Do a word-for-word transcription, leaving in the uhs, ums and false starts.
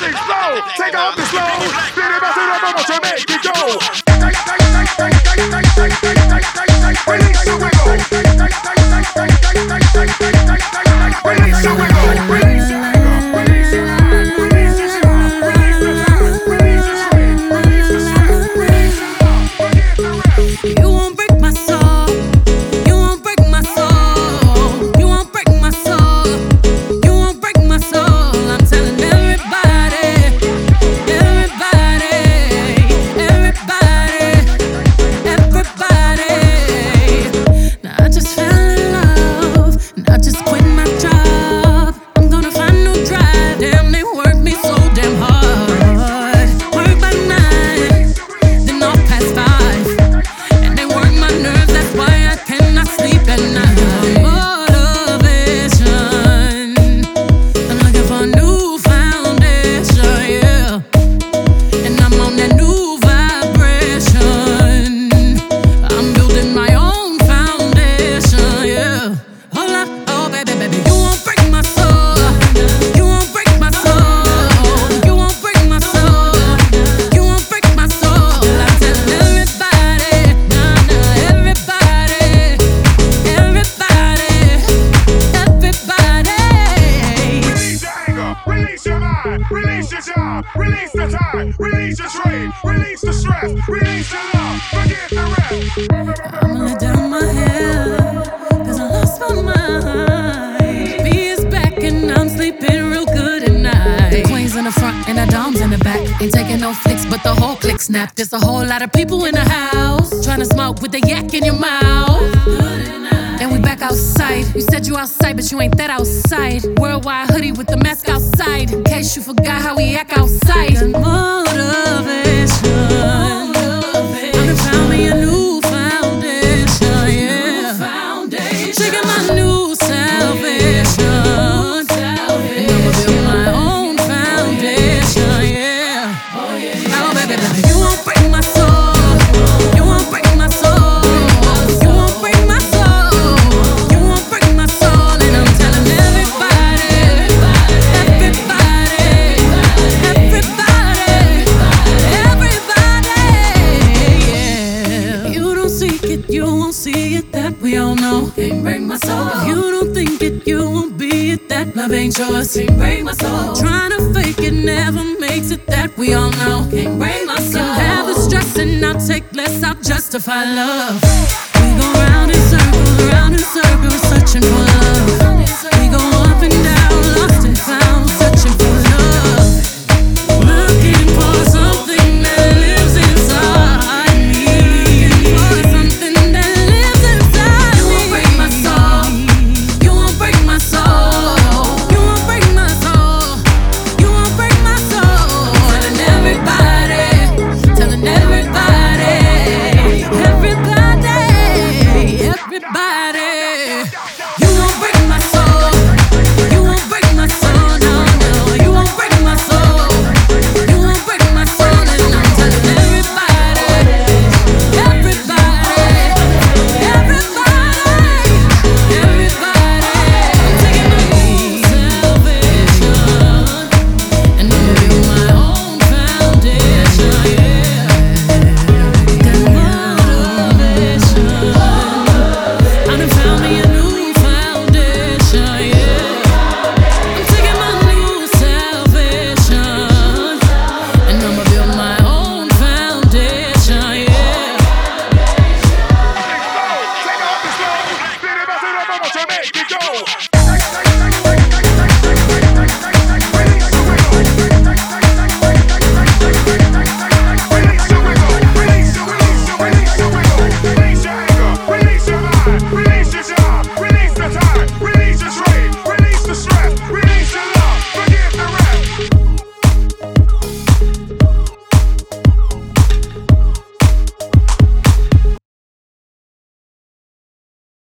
things slow. Take off the slow. Then it to the bubble to make it go. Release the wiggle. Release the wiggle. Release the wiggle. Snap. There's a whole lot of people in the house trying to smoke with the yak in your mouth. And we back outside. You said you outside, but you ain't that outside. Worldwide hoodie with the mask outside. In case you forgot how we act outside. Motivation. I done found me a new foundation, yeah. Shaking my new salvation. And I'ma build my own foundation, yeah. Oh, baby, baby. You won't break my soul. You won't break my soul. You won't break my soul. You won't break my soul. And I'm telling everybody, everybody, everybody, everybody, yeah. If you don't seek it, you won't see it. That we all know. Can't break my soul. If you don't think it, you won't be it. That love ain't yours. Can't break my soul. Trying to fake it never makes it. That we all know. Can't break my soul. Can have the stress and I'll take less. I'll justify love. We go round in circles, round in circles, searching for love. We go up and down, lost and found, searching for love. Looking for something that lives inside me. For something that lives inside me. You won't break my soul. You won't break my soul. You won't break my soul. You won't break my soul. Telling everybody, telling everybody, everybody, everybody. You won't break my soul. You won't break my soul. No, no. You won't break my soul. You won't break my soul. And I'm telling everybody, everybody, everybody, everybody. I'm taking my new salvation, and I'm gonna build my own foundation, yeah. That motivation. I done found me a new foundation, yeah. I'm taking my new salvation, and I'ma build my own foundation, yeah. Take off the slow. Then it to the bubble to make it go.